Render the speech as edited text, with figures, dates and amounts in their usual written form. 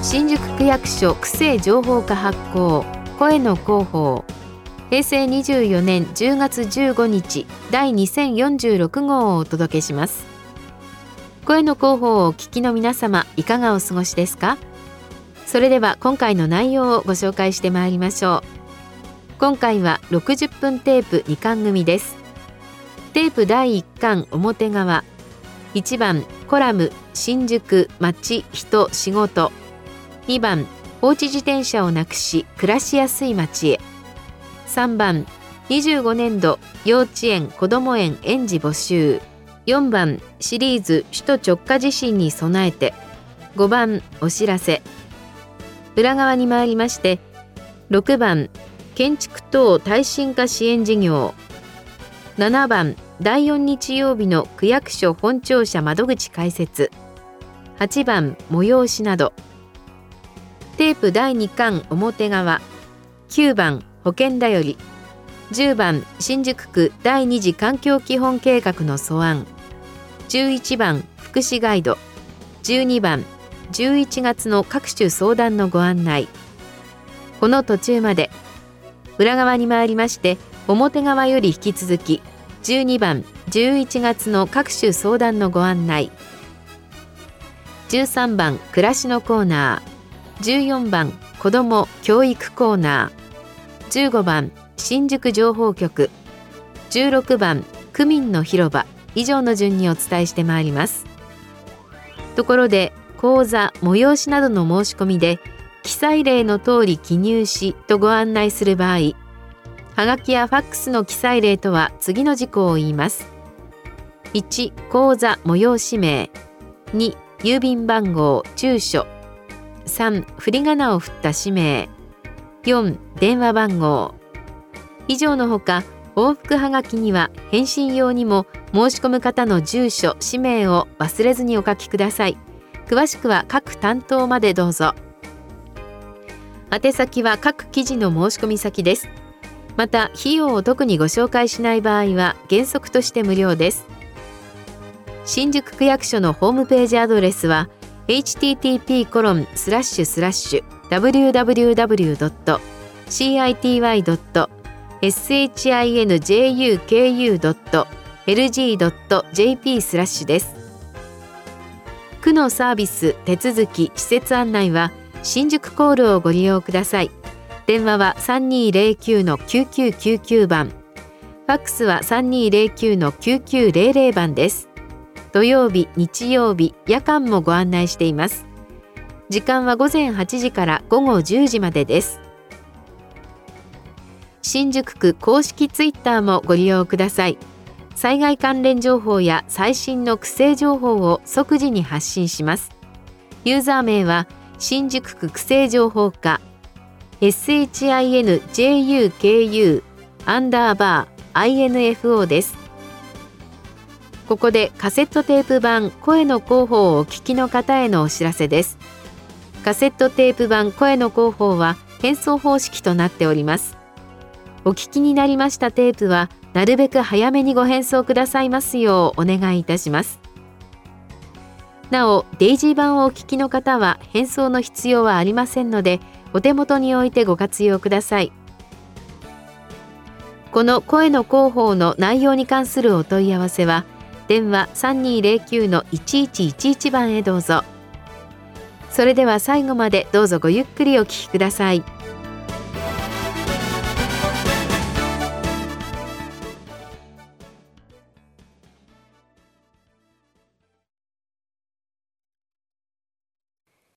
新宿区役所区政情報課発行声の広報、平成24年10月15日第2046号をお届けします。声の広報をお聞きの皆様、いかがお過ごしですか？それでは今回の内容をご紹介してまいりましょう。今回は60分テープ2巻組です。テープ第1巻表側、1番コラム新宿街人仕事、2番放置自転車をなくし暮らしやすい街へ、3番25年度幼稚園こども園園児募集、4番シリーズ首都直下地震に備えて、5番お知らせ。裏側に回りまして、6番建築等耐震化支援事業、7番第4日曜日の区役所本庁舎窓口開設、8番催しなど。テープ第2巻表側、9番保険だより、10番新宿区第2次環境基本計画の素案、11番福祉ガイド、12番11月の各種相談のご案内。この途中まで。裏側に回りまして、表側より引き続き12番11月の各種相談のご案内、13番暮らしのコーナー、14番子ども教育コーナー、15番新宿情報局、16番区民の広場、以上の順にお伝えしてまいります。ところで、講座催しなどの申し込みで記載例の通り記入しとご案内する場合、はがきやファックスの記載例とは次の事項を言います。1、講座催し名、2、郵便番号住所、3、振り仮名を振った氏名、4、電話番号。以上のほか、往復はがきには返信用にも申し込む方の住所氏名を忘れずにお書きください。詳しくは各担当までどうぞ。宛先は各記事の申し込み先です。また、費用を特にご紹介しない場合は原則として無料です。新宿区役所のホームページアドレスは http://www.city.shinjuku.lg.jp/ です。区のサービス、手続き、施設案内は新宿コールをご利用ください。電話は 3209-9999 番、ファックスは 3209-9900 番です。土曜日、日曜日、夜間もご案内しています。時間は午前8時から午後10時までです。新宿区公式ツイッターもご利用ください。災害関連情報や最新の区政情報を即時に発信します。ユーザー名は新宿区区政情報課 SHINJUKU_INFO です。ここでカセットテープ版声の広報をお聞きの方へのお知らせです。カセットテープ版声の広報は返送方式となっております。お聞きになりましたテープはなるべく早めにご返送くださいますようお願いいたします。なお、デイジー版をお聞きの方は返送の必要はありませんので、お手元に置いてご活用ください。この声の広報の内容に関するお問い合わせは、電話 3209-1111 番へどうぞ。それでは最後までどうぞごゆっくりお聞きください。